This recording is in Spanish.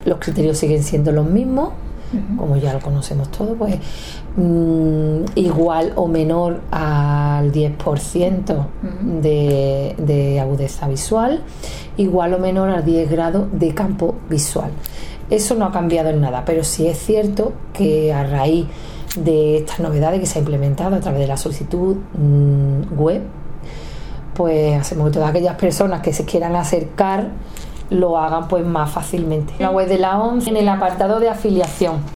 los criterios siguen siendo los mismos, como ya lo conocemos todos, pues igual o menor al 10% de agudeza visual, igual o menor al 10 grados de campo visual. Eso no ha cambiado en nada, pero sí es cierto que a raíz de estas novedades que se ha implementado a través de la solicitud web, pues hacemos que todas aquellas personas que se quieran acercar lo hagan pues más fácilmente. La web de la OMS, en el apartado de afiliación,